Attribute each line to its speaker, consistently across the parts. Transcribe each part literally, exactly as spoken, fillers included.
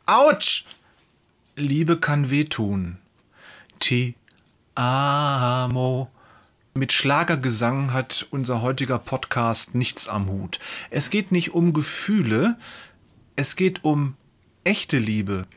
Speaker 1: Autsch! Liebe kann wehtun. Ti amo. Mit Schlagergesang hat unser heutiger Podcast nichts am Hut. Es geht nicht um Gefühle, es geht um echte Liebe.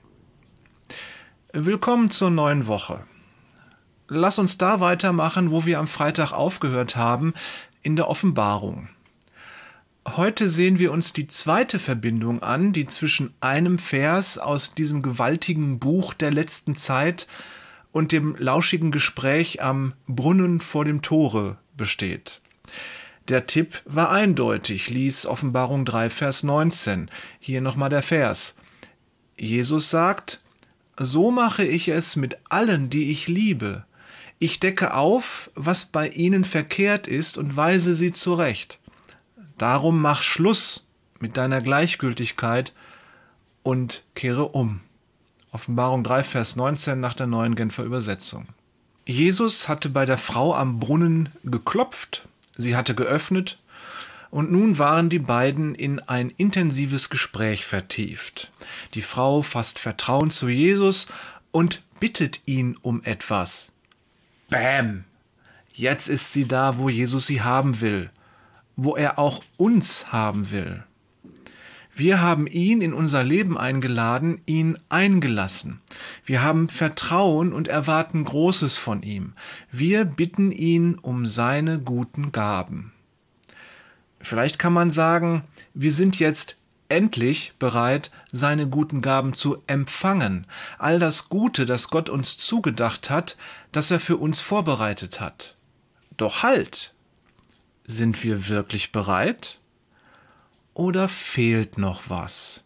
Speaker 1: Willkommen zur neuen Woche. Lass uns da weitermachen, wo wir am Freitag aufgehört haben, in der Offenbarung. Heute sehen wir uns die zweite Verbindung an, die zwischen einem Vers aus diesem gewaltigen Buch der letzten Zeit und dem lauschigen Gespräch am Brunnen vor dem Tore besteht. Der Tipp war eindeutig, lies Offenbarung drei, Vers neunzehn. Hier nochmal der Vers. Jesus sagt, so mache ich es mit allen, die ich liebe. Ich decke auf, was bei ihnen verkehrt ist und weise sie zurecht. Darum mach Schluss mit deiner Gleichgültigkeit und kehre um. Offenbarung drei, Vers neunzehn nach der neuen Genfer Übersetzung. Jesus hatte bei der Frau am Brunnen geklopft, sie hatte geöffnet und nun waren die beiden in ein intensives Gespräch vertieft. Die Frau fasst Vertrauen zu Jesus und bittet ihn um etwas. Bäm! Jetzt ist sie da, wo Jesus sie haben will, wo er auch uns haben will. Wir haben ihn in unser Leben eingeladen, ihn eingelassen. Wir haben Vertrauen und erwarten Großes von ihm. Wir bitten ihn um seine guten Gaben. Vielleicht kann man sagen, wir sind jetzt endlich bereit, seine guten Gaben zu empfangen. All das Gute, das Gott uns zugedacht hat, das er für uns vorbereitet hat. Doch halt! Sind wir wirklich bereit? Oder fehlt noch was?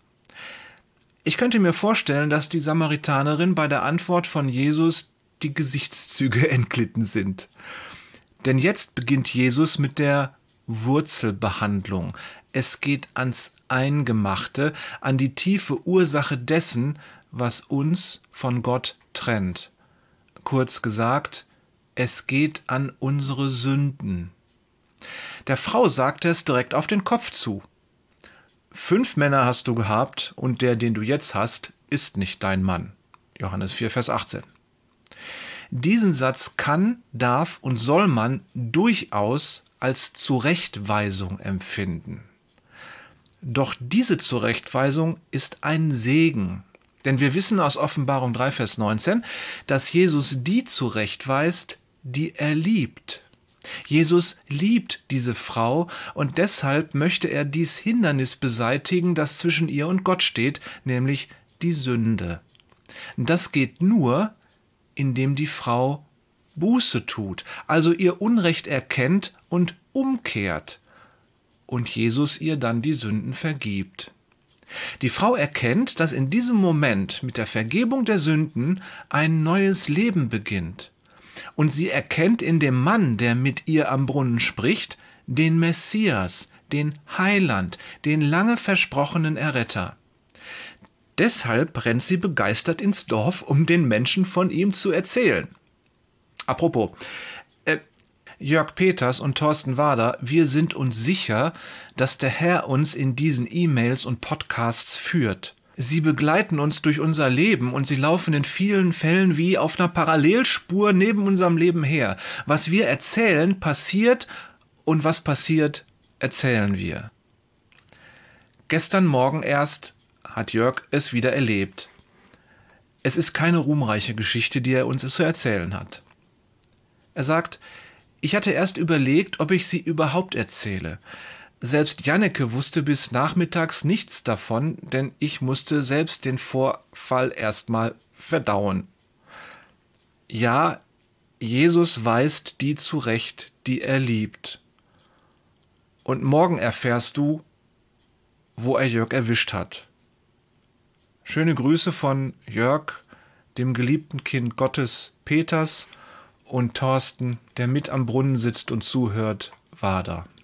Speaker 1: Ich könnte mir vorstellen, dass die Samaritanerin bei der Antwort von Jesus die Gesichtszüge entglitten sind. Denn jetzt beginnt Jesus mit der Wurzelbehandlung. Es geht ans Eingemachte, an die tiefe Ursache dessen, was uns von Gott trennt. Kurz gesagt, es geht an unsere Sünden. Der Frau sagte es direkt auf den Kopf zu. Fünf Männer hast du gehabt und der, den du jetzt hast, ist nicht dein Mann. Johannes vier, Vers achtzehn. Diesen Satz kann, darf und soll man durchaus als Zurechtweisung empfinden. Doch diese Zurechtweisung ist ein Segen. Denn wir wissen aus Offenbarung drei, Vers neunzehn, dass Jesus die zurechtweist, die er liebt. Jesus liebt diese Frau und deshalb möchte er dies Hindernis beseitigen, das zwischen ihr und Gott steht, nämlich die Sünde. Das geht nur, indem die Frau Buße tut, also ihr Unrecht erkennt und umkehrt und Jesus ihr dann die Sünden vergibt. Die Frau erkennt, dass in diesem Moment mit der Vergebung der Sünden ein neues Leben beginnt. Und sie erkennt in dem Mann, der mit ihr am Brunnen spricht, den Messias, den Heiland, den lange versprochenen Erretter. Deshalb rennt sie begeistert ins Dorf, um den Menschen von ihm zu erzählen. Apropos, äh, Jörg Peters und Thorsten Wader, wir sind uns sicher, dass der Herr uns in diesen E-Mails und Podcasts führt. Sie begleiten uns durch unser Leben und sie laufen in vielen Fällen wie auf einer Parallelspur neben unserem Leben her. Was wir erzählen, passiert und was passiert, erzählen wir. Gestern Morgen erst hat Jörg es wieder erlebt. Es ist keine ruhmreiche Geschichte, die er uns zu erzählen hat. Er sagt, ich hatte erst überlegt, ob ich sie überhaupt erzähle. Selbst Janneke wusste bis nachmittags nichts davon, denn ich musste selbst den Vorfall erstmal verdauen. Ja, Jesus weist die zurecht, die er liebt. Und morgen erfährst du, wo er Jörg erwischt hat. Schöne Grüße von Jörg, dem geliebten Kind Gottes Peters und Thorsten, der mit am Brunnen sitzt und zuhört, Wader.